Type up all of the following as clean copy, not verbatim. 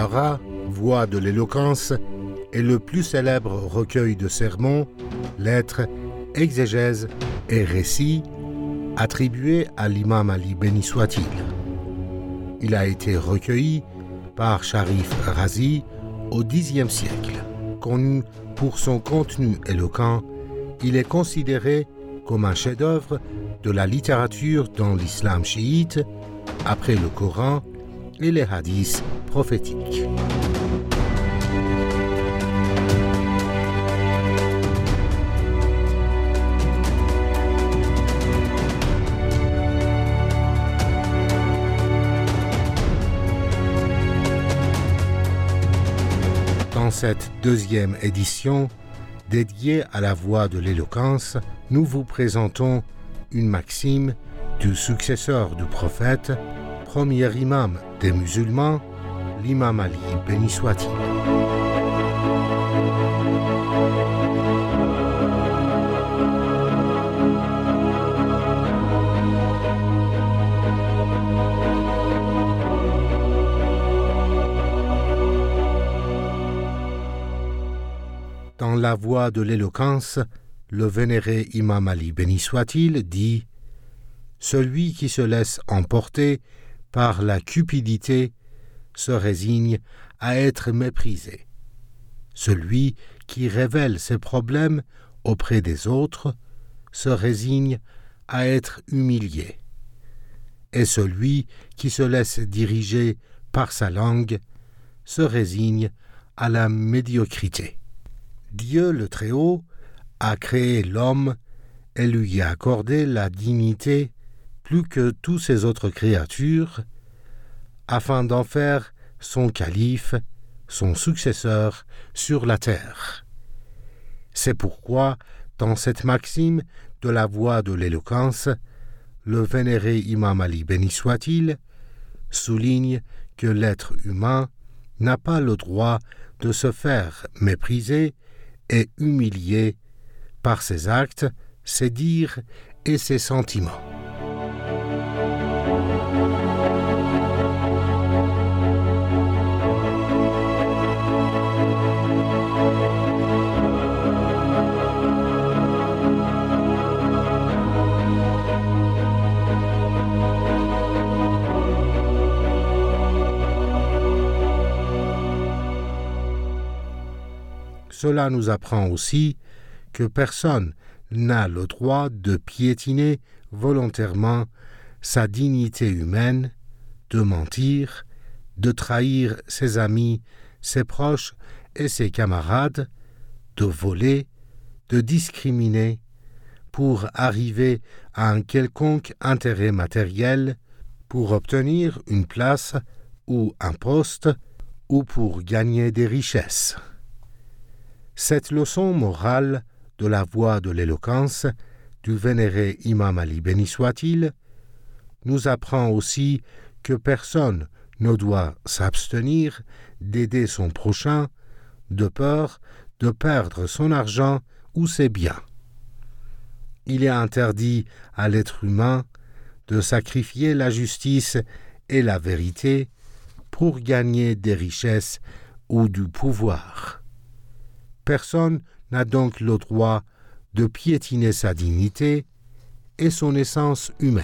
Torah, voix de l'éloquence, est le plus célèbre recueil de sermons, lettres, exégèses et récits attribué à l'imam Ali béni soit-il. Il a été recueilli par Sharif Razi au Xe siècle. Connu pour son contenu éloquent, il est considéré comme un chef-d'œuvre de la littérature dans l'islam chiite, après le Coran et les hadiths prophétiques. Dans cette deuxième édition, dédiée à la voix de l'éloquence, nous vous présentons une maxime du successeur du prophète, premier imam des musulmans, l'imam Ali béni soit-il. Dans la voix de l'éloquence, le vénéré imam Ali béni soit-il dit « Celui qui se laisse emporter par la cupidité se résigne à être méprisé. Celui qui révèle ses problèmes auprès des autres se résigne à être humilié. Et celui qui se laisse diriger par sa langue se résigne à la médiocrité. » Dieu le Très-Haut a créé l'homme et lui a accordé la dignité plus que toutes ces autres créatures, afin d'en faire son calife, son successeur sur la terre. C'est pourquoi, dans cette maxime de la voix de l'éloquence, le vénéré imam Ali béni soit-il souligne que l'être humain n'a pas le droit de se faire mépriser et humilié par ses actes, ses dires et ses sentiments. Cela nous apprend aussi que personne n'a le droit de piétiner volontairement sa dignité humaine, de mentir, de trahir ses amis, ses proches et ses camarades, de voler, de discriminer, pour arriver à un quelconque intérêt matériel, pour obtenir une place ou un poste, ou pour gagner des richesses. Cette leçon morale de la voix de l'éloquence du vénéré imam Ali béni soit-il nous apprend aussi que personne ne doit s'abstenir d'aider son prochain de peur de perdre son argent ou ses biens. Il est interdit à l'être humain de sacrifier la justice et la vérité pour gagner des richesses ou du pouvoir. Personne n'a donc le droit de piétiner sa dignité et son essence humaine.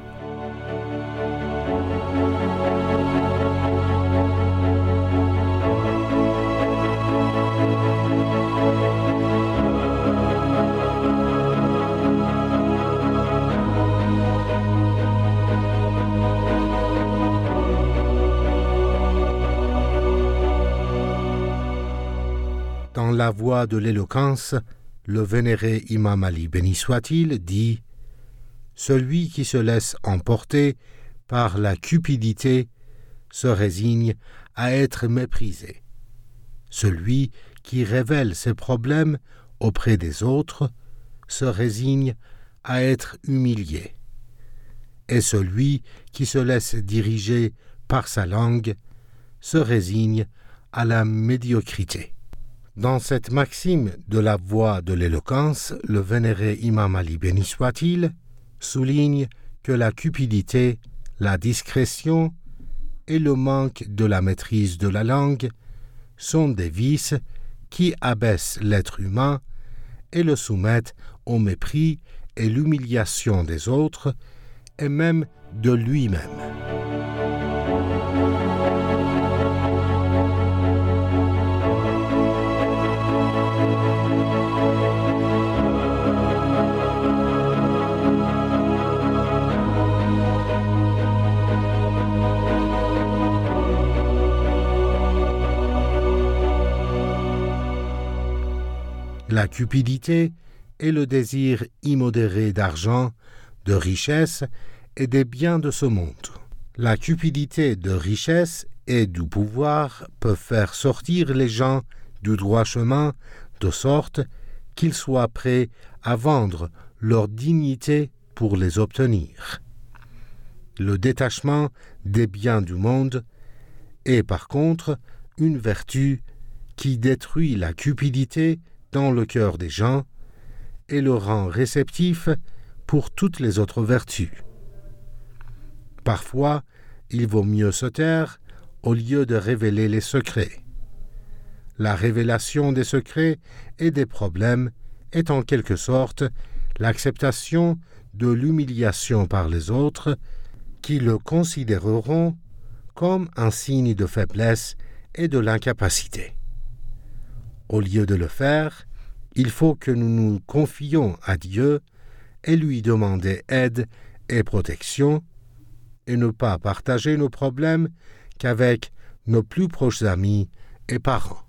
Dans la voix de l'éloquence, le vénéré imam Ali béni soit-il dit « Celui qui se laisse emporter par la cupidité se résigne à être méprisé. Celui qui révèle ses problèmes auprès des autres se résigne à être humilié. Et celui qui se laisse diriger par sa langue se résigne à la médiocrité. » Dans cette maxime de la voix de l'éloquence, le vénéré imam Ali béni soit-il souligne que la cupidité, la discrétion et le manque de la maîtrise de la langue sont des vices qui abaissent l'être humain et le soumettent au mépris et l'humiliation des autres et même de lui-même. La cupidité est le désir immodéré d'argent, de richesse et des biens de ce monde. La cupidité de richesse et du pouvoir peuvent faire sortir les gens du droit chemin de sorte qu'ils soient prêts à vendre leur dignité pour les obtenir. Le détachement des biens du monde est par contre une vertu qui détruit la cupidité dans le cœur des gens et le rend réceptif pour toutes les autres vertus. Parfois, il vaut mieux se taire au lieu de révéler les secrets. La révélation des secrets et des problèmes est en quelque sorte l'acceptation de l'humiliation par les autres qui le considéreront comme un signe de faiblesse et de l'incapacité. Au lieu de le faire, il faut que nous nous confions à Dieu et lui demander aide et protection et ne pas partager nos problèmes qu'avec nos plus proches amis et parents.